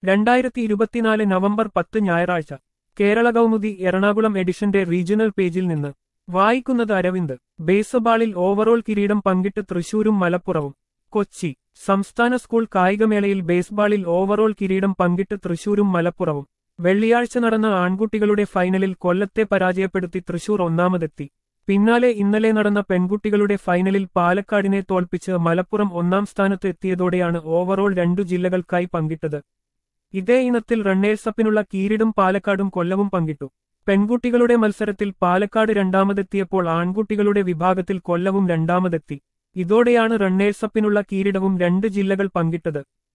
2024 November 10 ഞായറാഴ്ച കേരള കൗമുദി എറണാകുളം എഡിഷന്റെ regional പേജിൽ നിന്ന് വായിക്കുന്നത് അരവിന്ദ്. ബേസ്ബാളിൽ ഓവറോൾ കിരീടം പങ്കിട്ട് തൃശൂരും മലപ്പുറവും. കൊച്ചി സംസ്ഥാന സ്കൂൾ കായികമേളയിൽ ബേസ്ബാളിൽ ഓവറോൾ കിരീടം പങ്കിട്ട് തൃശൂരും മലപ്പുറവും. വെള്ളിയാഴ്ച നടന്ന ആൺകുട്ടികളുടെ ഫൈനലിൽ കൊല്ലത്തെ പരാജയപ്പെടുത്തി തൃശൂർ ഒന്നാമതെത്തി. പിന്നാലെ ഇന്നലെ നടന്ന പെൺകുട്ടികളുടെ ഫൈനലിൽ പാലക്കാടിനെ തോൽപ്പിച്ച് മലപ്പുറം ഒന്നാം സ്ഥാനത്ത് എത്തിയതോടെയാണ് ഓവറോൾ 2 ജില്ലകൾക്കായി പങ്കിട്ടത്. ഇതേ ഇനത്തിൽ റണ്ണേഴ്സപ്പിനുള്ള കിരീടം പാലക്കാടും കൊല്ലവും പങ്കിട്ടു. പെൺകുട്ടികളുടെ മത്സരത്തിൽ പാലക്കാട് രണ്ടാമതെത്തിയപ്പോൾ ആൺകുട്ടികളുടെ വിഭാഗത്തിൽ കൊല്ലവും രണ്ടാമതെത്തി. ഇതോടെയാണ് റണ്ണേഴ്സപ്പിനുള്ള കിരീടവും 2 ജില്ലകൾ പങ്കിട്ടത്.